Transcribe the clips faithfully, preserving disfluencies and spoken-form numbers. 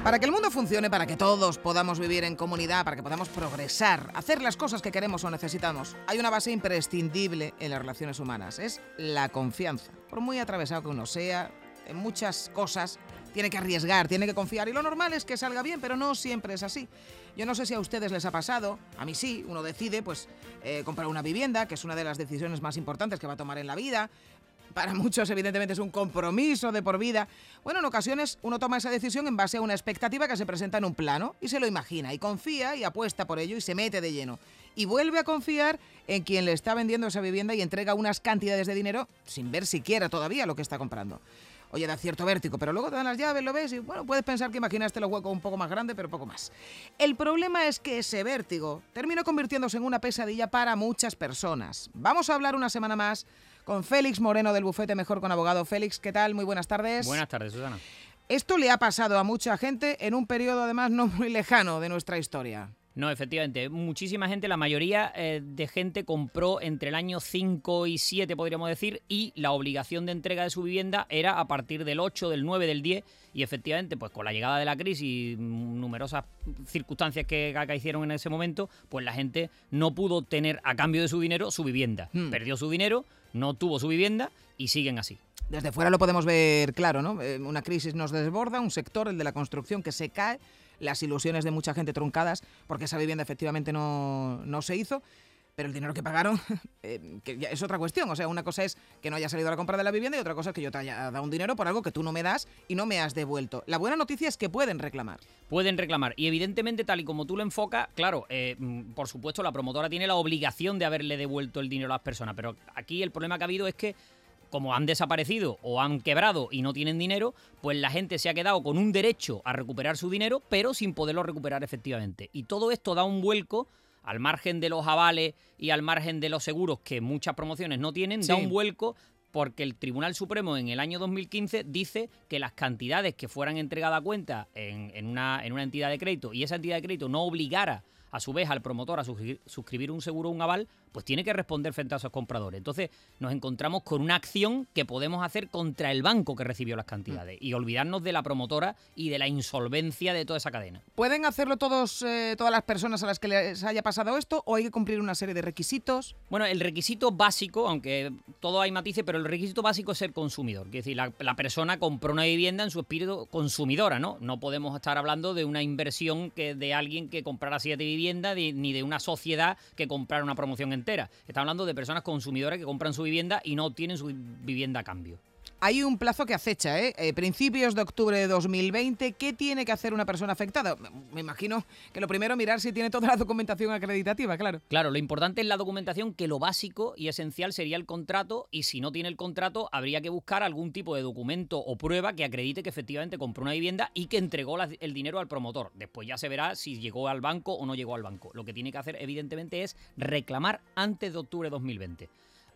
Para que el mundo funcione, para que todos podamos vivir en comunidad, para que podamos progresar, hacer las cosas que queremos o necesitamos, hay una base imprescindible en las relaciones humanas, es la confianza. Por muy atravesado que uno sea, en muchas cosas tiene que arriesgar, tiene que confiar, y lo normal es que salga bien, pero no siempre es así. Yo no sé si a ustedes les ha pasado, a mí sí, uno decide pues eh, comprar una vivienda, que es una de las decisiones más importantes que va a tomar en la vida. Para muchos, evidentemente, es un compromiso de por vida. Bueno, en ocasiones uno toma esa decisión en base a una expectativa que se presenta en un plano y se lo imagina y confía y apuesta por ello y se mete de lleno. Y vuelve a confiar en quien le está vendiendo esa vivienda y entrega unas cantidades de dinero sin ver siquiera todavía lo que está comprando. Oye, da cierto vértigo, pero luego te dan las llaves, lo ves y, bueno, puedes pensar que imaginaste los huecos un poco más grande, pero poco más. El problema es que ese vértigo termina convirtiéndose en una pesadilla para muchas personas. Vamos a hablar una semana más con Félix Moreno del bufete Mejor con Abogado. Félix, ¿qué tal? Muy buenas tardes. Buenas tardes, Susana. Esto le ha pasado a mucha gente en un periodo, además, no muy lejano de nuestra historia. No, efectivamente, muchísima gente, la mayoría eh, de gente compró entre el año cinco y siete, podríamos decir, y la obligación de entrega de su vivienda era a partir del ocho, del nueve, del diez, y efectivamente, pues con la llegada de la crisis y numerosas circunstancias que acaecieron en ese momento, pues la gente no pudo tener a cambio de su dinero su vivienda. Hmm. Perdió su dinero, no tuvo su vivienda y siguen así. Desde fuera lo podemos ver claro, ¿no? Eh, una crisis nos desborda, un sector, el de la construcción, que se cae, las ilusiones de mucha gente truncadas porque esa vivienda efectivamente no, no se hizo, pero el dinero que pagaron eh, que ya es otra cuestión. O sea, una cosa es que no haya salido a la compra de la vivienda y otra cosa es que yo te haya dado un dinero por algo que tú no me das y no me has devuelto. La buena noticia es que pueden reclamar. Pueden reclamar y evidentemente, tal y como tú lo enfocas, claro, eh, por supuesto la promotora tiene la obligación de haberle devuelto el dinero a las personas, pero aquí el problema que ha habido es que como han desaparecido o han quebrado y no tienen dinero, pues la gente se ha quedado con un derecho a recuperar su dinero, pero sin poderlo recuperar efectivamente. Y todo esto da un vuelco, al margen de los avales y al margen de los seguros que muchas promociones no tienen, sí. Da un vuelco porque el Tribunal Supremo en el año dos mil quince dice que las cantidades que fueran entregadas a cuenta en, en, una, en una entidad de crédito y esa entidad de crédito no obligara a su vez al promotor a suscribir un seguro o un aval, pues tiene que responder frente a esos compradores. Entonces nos encontramos con una acción que podemos hacer contra el banco que recibió las cantidades y olvidarnos de la promotora y de la insolvencia de toda esa cadena. ¿Pueden hacerlo todos, eh, todas las personas a las que les haya pasado esto o hay que cumplir una serie de requisitos? Bueno, el requisito básico, aunque todo hay matices, pero el requisito básico es ser consumidor. Es decir, la, la persona compró una vivienda en su espíritu consumidora, ¿no? No podemos estar hablando de una inversión que de alguien que comprara siete viviendas de, ni de una sociedad que comprara una promoción entera. Está hablando de personas consumidoras que compran su vivienda y no obtienen su vivienda a cambio. Hay un plazo que acecha, ¿eh? eh Principios de octubre de dos mil veinte. ¿Qué tiene que hacer una persona afectada? Me imagino que lo primero, mirar si tiene toda la documentación acreditativa, claro. Claro, lo importante es la documentación, que lo básico y esencial sería el contrato, y si no tiene el contrato, habría que buscar algún tipo de documento o prueba que acredite que efectivamente compró una vivienda y que entregó la, el dinero al promotor. Después ya se verá si llegó al banco o no llegó al banco. Lo que tiene que hacer, evidentemente, es reclamar antes de octubre de dos mil veinte.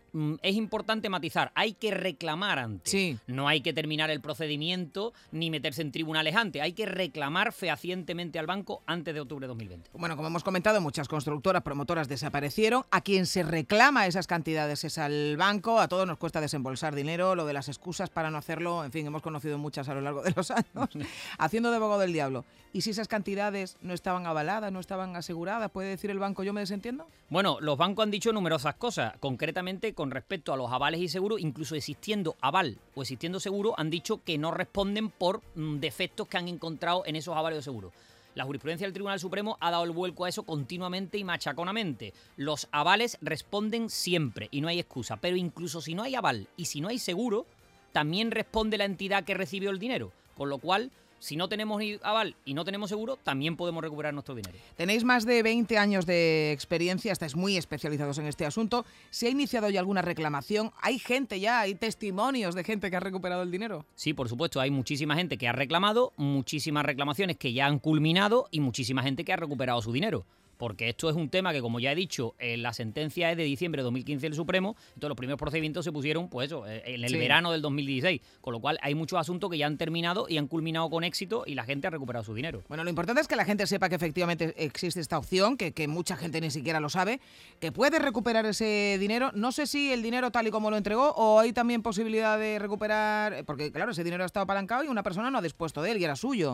Es importante matizar, hay que reclamar antes, sí. No hay que terminar el procedimiento ni meterse en tribunales antes, hay que reclamar fehacientemente al banco antes de octubre de dos mil veinte. Bueno, como hemos comentado, muchas constructoras, promotoras desaparecieron, a quien se reclama esas cantidades es al banco, a todos nos cuesta desembolsar dinero, lo de las excusas para no hacerlo, en fin, hemos conocido muchas a lo largo de los años, haciendo de abogado del diablo. ¿Y si esas cantidades no estaban avaladas, no estaban aseguradas? ¿Puede decir el banco yo me desentiendo? Bueno, los bancos han dicho numerosas cosas, concretamente con respecto a los avales y seguros, incluso existiendo aval o existiendo seguro, han dicho que no responden por mm, defectos que han encontrado en esos avales o seguros. La jurisprudencia del Tribunal Supremo ha dado el vuelco a eso continuamente y machaconamente. Los avales responden siempre y no hay excusa, pero incluso si no hay aval y si no hay seguro, también responde la entidad que recibió el dinero, con lo cual, si no tenemos aval y no tenemos seguro, también podemos recuperar nuestro dinero. Tenéis más de veinte años de experiencia, estáis muy especializados en este asunto. ¿Se ha iniciado ya alguna reclamación? ¿Hay gente ya, hay testimonios de gente que ha recuperado el dinero? Sí, por supuesto, hay muchísima gente que ha reclamado, muchísimas reclamaciones que ya han culminado y muchísima gente que ha recuperado su dinero. Porque esto es un tema que, como ya he dicho, eh, la sentencia es de diciembre de dos mil quince del Supremo, entonces los primeros procedimientos se pusieron, pues eso, eh, en el sí. verano del dos mil dieciséis, con lo cual hay muchos asuntos que ya han terminado y han culminado con éxito y la gente ha recuperado su dinero. Bueno, lo importante es que la gente sepa que efectivamente existe esta opción, que, que mucha gente ni siquiera lo sabe, que puede recuperar ese dinero. No sé si el dinero tal y como lo entregó o hay también posibilidad de recuperar, porque claro, ese dinero ha estado apalancado y una persona no ha dispuesto de él y era suyo.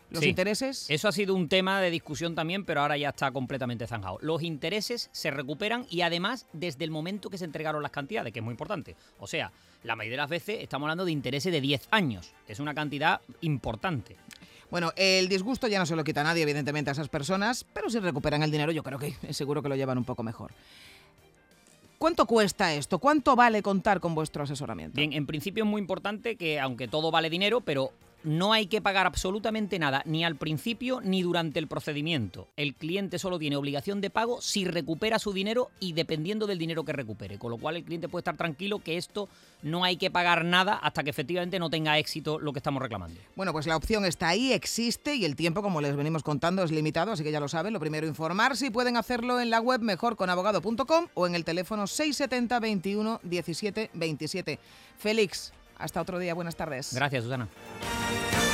¿Los Sí. intereses? Eso ha sido un tema de discusión también, pero ahora ya está completamente zanjado. Los intereses se recuperan y además desde el momento que se entregaron las cantidades, que es muy importante. O sea, la mayoría de las veces estamos hablando de intereses de diez años. Es una cantidad importante. Bueno, el disgusto ya no se lo quita nadie, evidentemente, a esas personas, pero si recuperan el dinero yo creo que seguro que lo llevan un poco mejor. ¿Cuánto cuesta esto? ¿Cuánto vale contar con vuestro asesoramiento? Bien, en principio es muy importante que, aunque todo vale dinero, pero no hay que pagar absolutamente nada, ni al principio ni durante el procedimiento. El cliente solo tiene obligación de pago si recupera su dinero y dependiendo del dinero que recupere. Con lo cual el cliente puede estar tranquilo que esto no hay que pagar nada hasta que efectivamente no tenga éxito lo que estamos reclamando. Bueno, pues la opción está ahí, existe y el tiempo, como les venimos contando, es limitado, así que ya lo saben. Lo primero, informarse y pueden hacerlo en la web mejor con abogado punto com o en el teléfono seis setenta, veintiuno, diecisiete, veintisiete. Félix, hasta otro día. Buenas tardes. Gracias, Susana.